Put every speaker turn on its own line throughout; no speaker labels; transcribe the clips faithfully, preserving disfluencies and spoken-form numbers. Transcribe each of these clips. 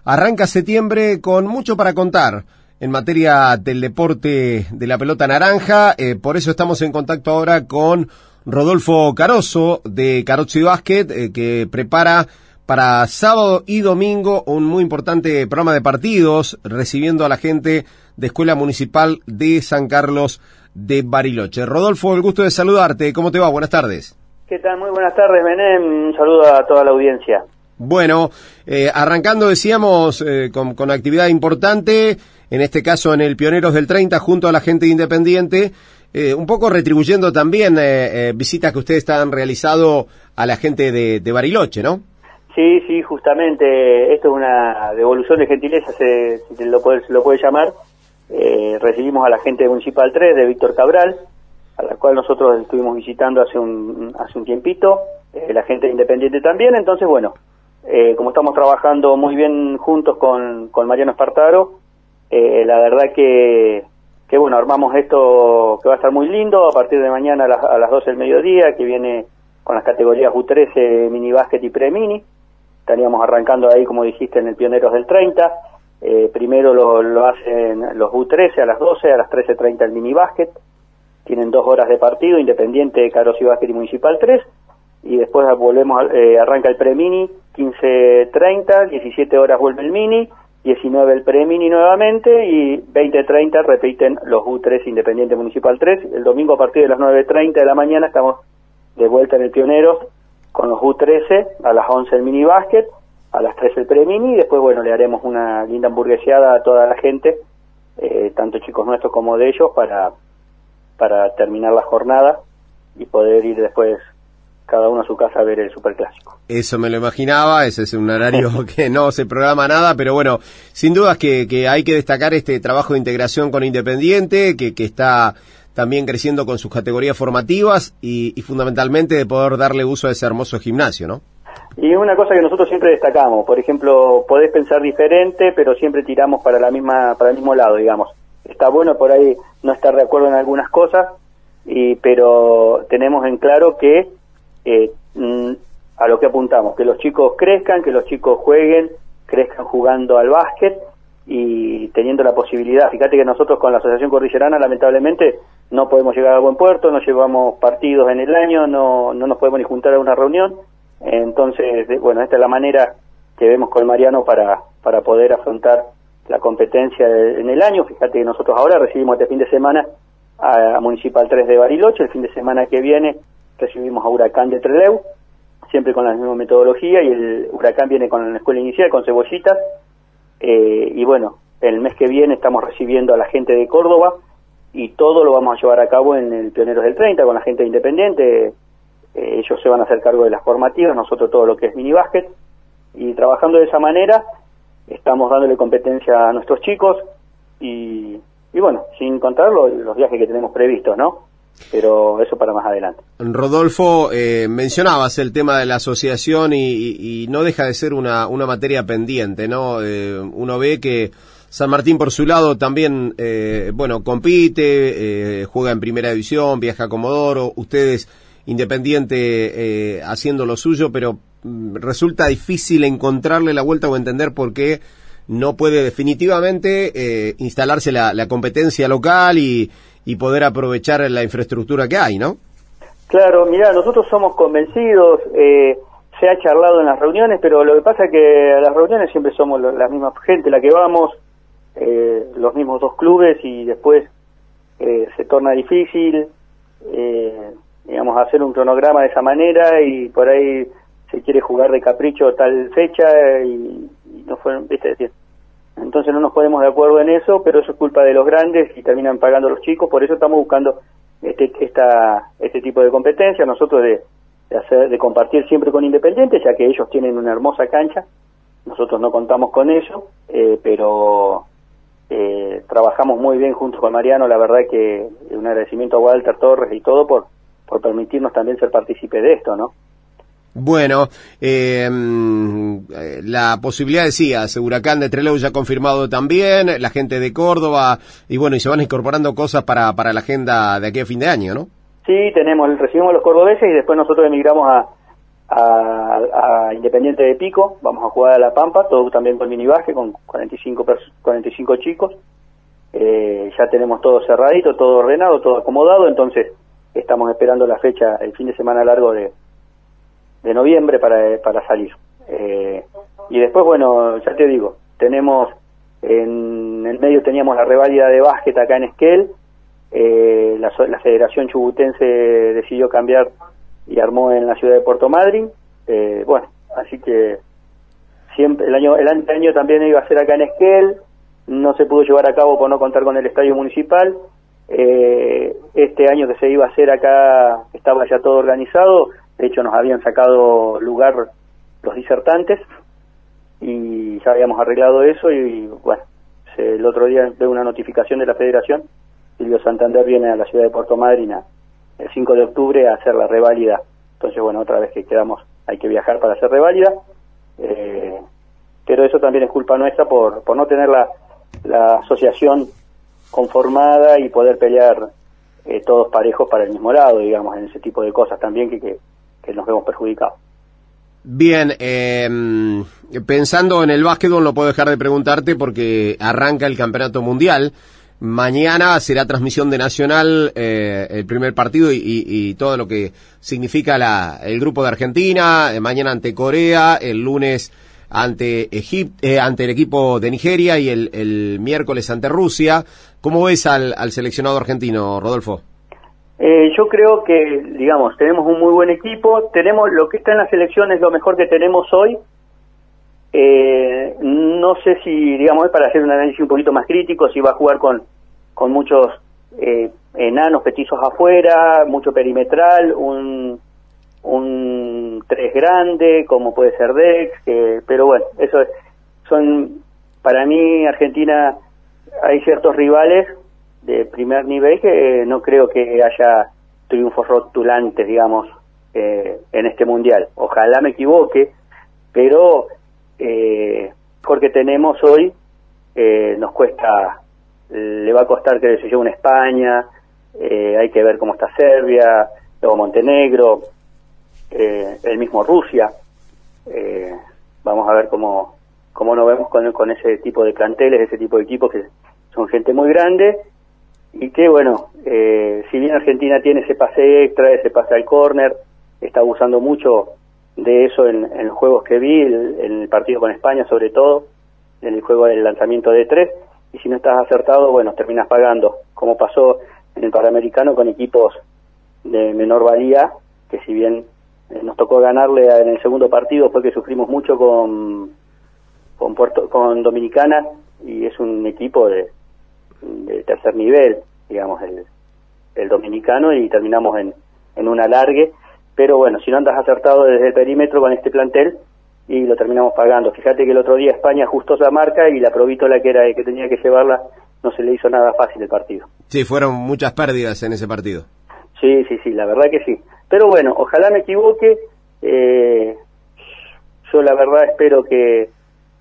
Arranca septiembre con mucho para contar en materia del deporte de la pelota naranja, eh, por eso estamos en contacto ahora con Rodolfo Caroso de Carozzi Básquet, eh, que prepara para sábado y domingo un muy importante programa de partidos, recibiendo a la gente de Escuela Municipal de San Carlos de Bariloche. Rodolfo, el gusto de saludarte. ¿Cómo te va? Buenas tardes.
¿Qué tal? Muy buenas tardes, Benem. Un saludo a toda la audiencia.
Bueno, eh, arrancando, decíamos, eh, con, con actividad importante, en este caso en el Pioneros del treinta, junto a la gente de Independiente, eh, un poco retribuyendo también eh, eh, visitas que ustedes han realizado a la gente de, de Bariloche, ¿no?
Sí, sí, justamente, esto es una devolución de gentileza, se, si se lo puede, se lo puede llamar. Eh, recibimos a la gente de Municipal tres, de Víctor Cabral, a la cual nosotros estuvimos visitando hace un, hace un tiempito, eh, la gente de Independiente también, entonces bueno, eh, como estamos trabajando muy bien juntos con, con Mariano Espartaro, eh, la verdad que, que bueno, armamos esto que va a estar muy lindo a partir de mañana a las, a las doce del mediodía, que viene con las categorías U trece, mini básquet y pre-mini. Estaríamos arrancando ahí, como dijiste, en el Pioneros del treinta. Eh, primero lo, lo hacen los U trece a las doce, a las trece treinta el mini básquet. Tienen dos horas de partido, Independiente, Carozzi Básquet y Municipal tres. Y después volvemos, eh, arranca el pre-mini, quince treinta, diecisiete horas vuelve el mini, diecinueve el pre-mini nuevamente y veinte treinta repiten los U trece Independiente Municipal tres. El domingo a partir de las nueve treinta de la mañana estamos de vuelta en el Pioneros con los U trece, a las once el mini básquet, a las trece el pre-mini y después, bueno, le haremos una linda hamburgueseada a toda la gente, eh, tanto chicos nuestros como de ellos, para, para terminar la jornada y poder ir después cada uno a su casa a ver el Superclásico.
Eso me lo imaginaba, ese es un horario que no se programa nada, pero bueno, sin dudas que, que hay que destacar este trabajo de integración con Independiente, que, que está también creciendo con sus categorías formativas y, y fundamentalmente de poder darle uso a ese hermoso gimnasio, ¿no?
Y una cosa que nosotros siempre destacamos, por ejemplo, podés pensar diferente, pero siempre tiramos para la misma, para el mismo lado, digamos. Está bueno por ahí no estar de acuerdo en algunas cosas, y pero tenemos en claro que eh, a lo que apuntamos, que los chicos crezcan, que los chicos jueguen, crezcan jugando al básquet y teniendo la posibilidad. Fíjate que nosotros con la Asociación Cordillerana lamentablemente no podemos llegar a buen puerto, no llevamos partidos en el año, no, no nos podemos ni juntar a una reunión. Entonces, bueno, esta es la manera que vemos con Mariano para, para poder afrontar la competencia de, en el año. Fíjate que nosotros ahora recibimos este fin de semana a, a Municipal tres de Bariloche, el fin de semana que viene recibimos a Huracán de Trelew, siempre con la misma metodología, y el Huracán viene con la escuela inicial, con Cebollitas, eh, y bueno, el mes que viene estamos recibiendo a la gente de Córdoba, y todo lo vamos a llevar a cabo en el Pioneros del treinta, con la gente de Independiente. Eh, ellos se van a hacer cargo de las formativas, nosotros todo lo que es mini básquet, y trabajando de esa manera, estamos dándole competencia a nuestros chicos, y, y bueno, sin contar los, los viajes que tenemos previstos, ¿no? Pero eso para más adelante.
Rodolfo, eh, mencionabas el tema de la asociación y, y, y no deja de ser una, una materia pendiente, ¿no? Eh, uno ve que San Martín por su lado también, eh, bueno, compite, eh, juega en primera división, viaja a Comodoro, ustedes Independiente eh, haciendo lo suyo, pero mm, resulta difícil encontrarle la vuelta o entender por qué no puede definitivamente eh, instalarse la, la competencia local y y poder aprovechar la infraestructura que hay, ¿no?
Claro, mirá, nosotros somos convencidos, eh, se ha charlado en las reuniones, pero lo que pasa es que a las reuniones siempre somos la misma gente la que vamos, eh, los mismos dos clubes, y después eh, se torna difícil, eh, digamos, hacer un cronograma de esa manera, y por ahí se quiere jugar de capricho tal fecha, y, y no fue, ¿viste? Decir, entonces no nos ponemos de acuerdo en eso, pero eso es culpa de los grandes y terminan pagando los chicos. Por eso estamos buscando este esta este tipo de competencia, nosotros de, de hacer de compartir siempre con Independiente, ya que ellos tienen una hermosa cancha, nosotros no contamos con eso, eh, pero eh, trabajamos muy bien junto con Mariano. La verdad que un agradecimiento a Walter Torres y todo por por permitirnos también ser partícipe de esto, ¿no?
Bueno, eh, la posibilidad, decías, Huracán de Trelew ya confirmado también, la gente de Córdoba, y bueno, y se van incorporando cosas para, para la agenda de aquí a fin de año, ¿no?
Sí, tenemos, recibimos los cordobeses y después nosotros emigramos a, a, a Independiente de Pico, vamos a jugar a La Pampa, todo también con minibaje, con cuarenta y cinco, cuarenta y cinco chicos. Eh, ya tenemos todo cerradito, todo ordenado, todo acomodado, entonces estamos esperando la fecha, el fin de semana largo de, de noviembre para, para salir. Eh, y después, bueno, ya te digo, tenemos, en el medio teníamos la reválida de básquet acá en Esquel, eh, la, la Federación Chubutense decidió cambiar y armó en la ciudad de Puerto Madryn, eh, bueno, así que siempre el año, el año también iba a ser acá en Esquel, no se pudo llevar a cabo por no contar con el estadio municipal. Eh, este año que se iba a hacer acá estaba ya todo organizado, de hecho nos habían sacado lugar los disertantes y ya habíamos arreglado eso y bueno, se, el otro día veo una notificación de la Federación, Silvio Santander viene a la ciudad de Puerto Madryn el cinco de octubre a hacer la reválida, entonces bueno, otra vez que quedamos hay que viajar para hacer reválida, eh, pero eso también es culpa nuestra por, por no tener la la asociación conformada y poder pelear eh, todos parejos para el mismo lado, digamos, en ese tipo de cosas también que, que, que nos vemos perjudicados.
Bien, eh, pensando en el básquetbol no puedo dejar de preguntarte porque arranca el campeonato mundial, mañana será transmisión de Nacional eh, el primer partido y, y, y todo lo que significa la, el grupo de Argentina, eh, mañana ante Corea, el lunes ante Egipto, eh, ante el equipo de Nigeria y el, el miércoles ante Rusia. ¿Cómo ves al, al seleccionado argentino, Rodolfo?
Eh, yo creo que, digamos, tenemos un muy buen equipo, tenemos lo que está en la selección es lo mejor que tenemos hoy. Eh, no sé si, digamos, es para hacer un análisis un poquito más crítico, si va a jugar con, con muchos eh, enanos petizos afuera, mucho perimetral, un un tres grande como puede ser Dex, que, pero bueno, eso es, son, para mí Argentina hay ciertos rivales de primer nivel que no creo que haya triunfos rotulantes, digamos, eh, en este mundial. Ojalá me equivoque, pero eh, mejor que tenemos hoy eh, nos cuesta, le va a costar que se lleve una España, eh, hay que ver cómo está Serbia, luego Montenegro, Eh, el mismo Rusia, eh, vamos a ver cómo, cómo nos vemos con, con ese tipo de planteles, ese tipo de equipos que son gente muy grande y que bueno, eh, si bien Argentina tiene ese pase extra, ese pase al córner, está abusando mucho de eso en, en los juegos que vi, el, en el partido con España sobre todo, en el juego del lanzamiento de tres, y si no estás acertado, bueno, terminas pagando, como pasó en el Panamericano con equipos de menor valía, que si bien nos tocó ganarle en el segundo partido porque sufrimos mucho con con Puerto, con Dominicana, y es un equipo de, de tercer nivel, digamos, el, el dominicano, y terminamos en, en un alargue, pero bueno, si no andas acertado desde el perímetro con este plantel, y lo terminamos pagando. Fíjate que el otro día España ajustó la marca y la Provítola que era el que tenía que llevarla no se le hizo nada fácil el partido.
Sí, fueron muchas pérdidas en ese partido.
Sí, sí, sí, la verdad que sí. Pero bueno, ojalá me equivoque. Eh, yo la verdad espero que,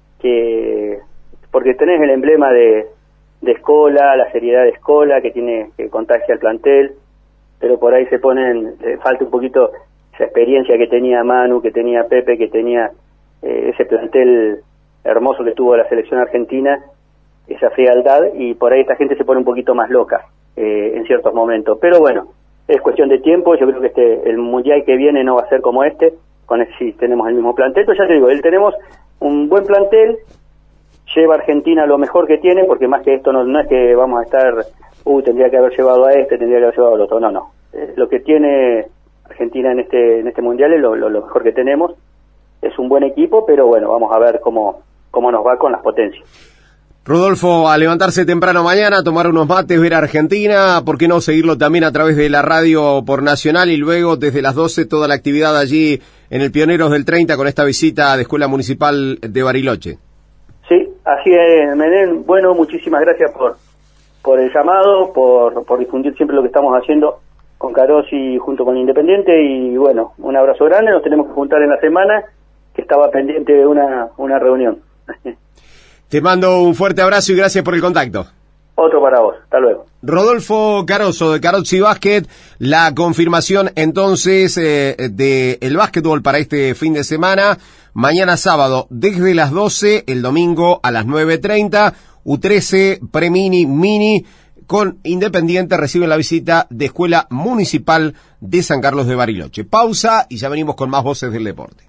que porque tenés el emblema de, de Escola, la seriedad de Escola, que tiene que contagia al plantel, pero por ahí se ponen, le falta un poquito esa experiencia que tenía Manu, que tenía Pepe, que tenía eh, ese plantel hermoso que tuvo la selección argentina, esa frialdad, y por ahí esta gente se pone un poquito más loca eh, en ciertos momentos. Pero bueno, es cuestión de tiempo. Yo creo que este el mundial que viene no va a ser como este, con el, si tenemos el mismo plantel, pero ya te digo, él tenemos un buen plantel, lleva Argentina lo mejor que tiene, porque más que esto no, no es que vamos a estar, uh, tendría que haber llevado a este, tendría que haber llevado al otro, no, no. Eh, lo que tiene Argentina en este en este mundial es lo, lo, lo mejor que tenemos, es un buen equipo, pero bueno, vamos a ver cómo, cómo nos va con las potencias.
Rodolfo, a levantarse temprano mañana, tomar unos mates, ver a Argentina, ¿por qué no seguirlo también a través de la radio por Nacional? Y luego desde las doce toda la actividad allí en el Pioneros del treinta con esta visita de Escuela Municipal de Bariloche.
Sí, así es, Menem. Bueno, muchísimas gracias por por el llamado, por, por difundir siempre lo que estamos haciendo con Carosi junto con Independiente, y bueno, un abrazo grande, nos tenemos que juntar en la semana, que estaba pendiente de una, una reunión.
Te mando un fuerte abrazo y gracias por el contacto.
Otro para vos. Hasta Hasta luego.
Rodolfo Caroso de Carozzi Básquet, la confirmación entonces eh, de el básquetbol para este fin de semana, mañana sábado desde las doce, el domingo a las nueve treinta, U trece, Premini, Mini, con Independiente reciben la visita de Escuela Municipal de San Carlos de Bariloche. Pausa y ya venimos con más voces del deporte.